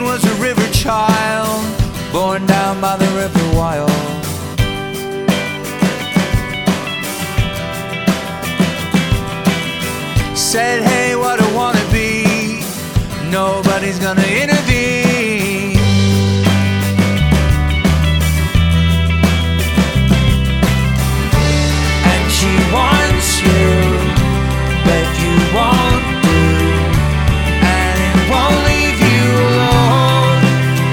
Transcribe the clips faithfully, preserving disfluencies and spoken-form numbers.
Jane was a river child, born down by the river Wye. Said, hey, what I wanna be, nobody's gonna intervene. And she wants you, but you won't do, and it won't leave you alone.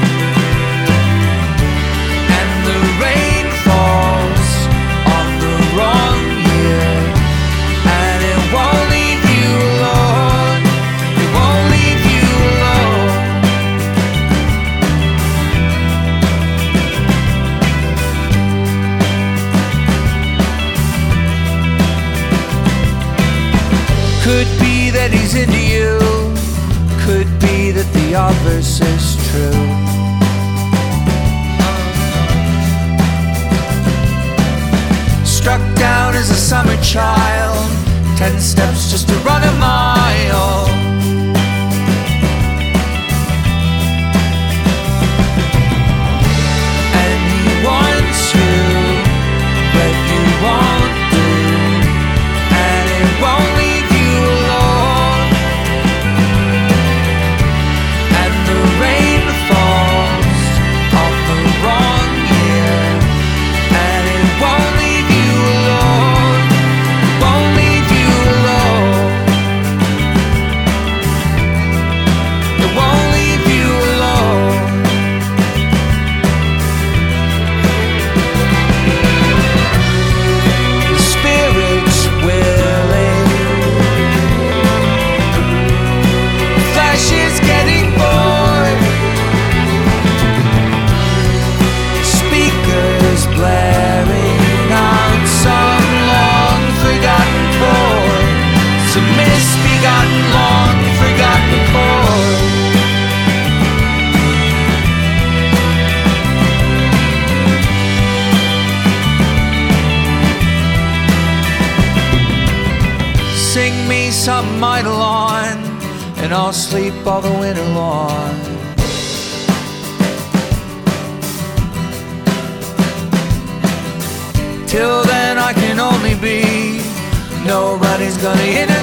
And the rain falls on the wrong year, and it won't leave you alone. It won't leave you alone. Could be that he's into you, could be that the obverse is true. Struck down as a summer child, ten steps just to run a mile. And he wants you, but you won't do, and it won't leave you alone. And the rain falls on the wrong year, and it won't leave you alone. Won't leave you alone. It won't leave you alone. The spirit's willing, the flesh is getting bored. Speakers blaring out some long forgotten chord, some misbegotten long forgotten chord. Sing me some Eidolon, and I'll sleep all the winter long. Till then I can only be, nobody's gonna intervene.